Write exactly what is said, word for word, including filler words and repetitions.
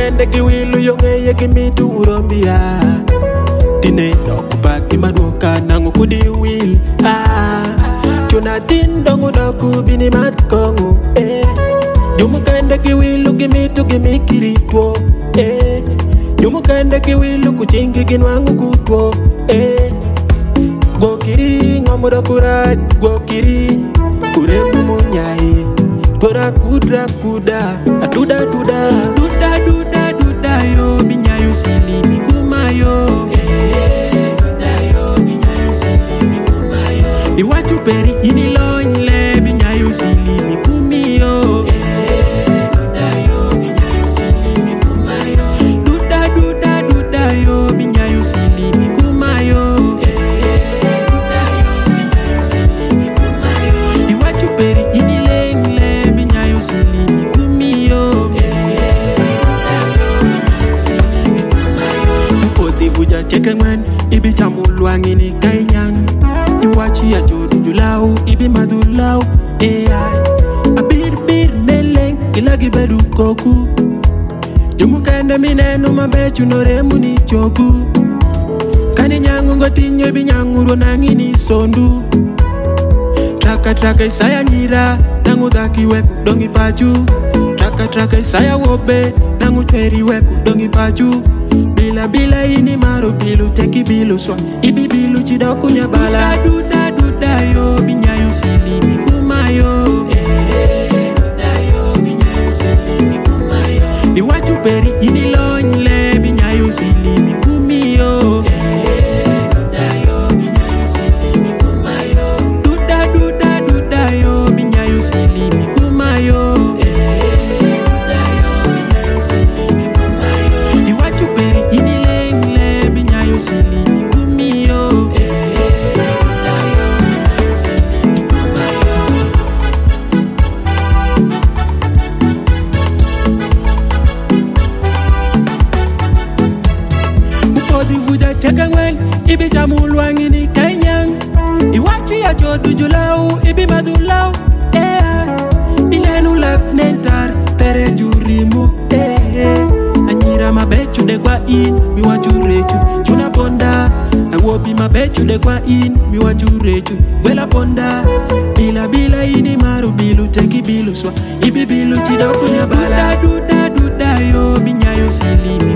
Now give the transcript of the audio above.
kende ki wilu yongeye ki mitu urombia Tine dokubaki maduka nangu kudi wil ah Chuna tindongu doku bini matkongu eh Jumu kende ki wilu ki mitu ki mikiritwo eh Jumu kende ki wilu kuchingi kinwangu kutwo eh Gwokiri ngomura kurat gwokiri kuremu munyai Kura kudra kuda Aduda duda Duda duda duda yo Binyayo silimi kumayo Eh duda yo Binyayo silimi kumayo Iwachu peri inilonyle Binyayo silimi kumiyo Eh duda yo Binyayo silimi kumayo Duda duda duda yo Binyayo silimi kumayo Eh duda yo Binyayo silimi kumayo Iwachu peri inilonyle silimi kumiyo eh silimi kumayo Mpoti vuja cheke ngwen ibi chamulwangi ni kainyang Iwachi ya jodu julau ibi madulau eh abir bir neleng ilagi bedu koku Jumu kende minenu mabechu noremu ni choku Kani nyangu ngotinyo ibi nyangu ronangi ni sondu Traka traka isaya nyira Nangu dhaki weku dongi pachu Traka traka isaya wobe Nangu tweri weku dongi pachu Bila bila ini maru bilu Teki bilu swa Ibi bilu chidoku nyabala Duda duda yo Binyayo silimi kumayo Eh duda yo Binyayo silimi kumayo Iwachu peri ini lonyle Binyayo silimi kumiyo Eh duda yo Binyayo silimi kumayo Duda duda duda yo Binyayo silimi kumayo Eh duda yo Binyayo silimi kumayo Iwachu peri ini lengle Binyayo silimi kumiyo Eh duda yo Binyayo silimi kumayo Mpodi vuja cheka ngwen Ibi chamulwangi ni kainyang Iwachi ya jodu julau Ibi madulau eh Inenu lak nentar Tere jurimu eh Anyira mabechu de kwa in Miwa jurechu Chuna bonda Awobi mabechu de kwa in Miwa jurechu Wela bonda Bila bila ini maru bilu Teki bilu swa Ibi bilu chidoku nyabala Duda duda duda yo Binyayo silimi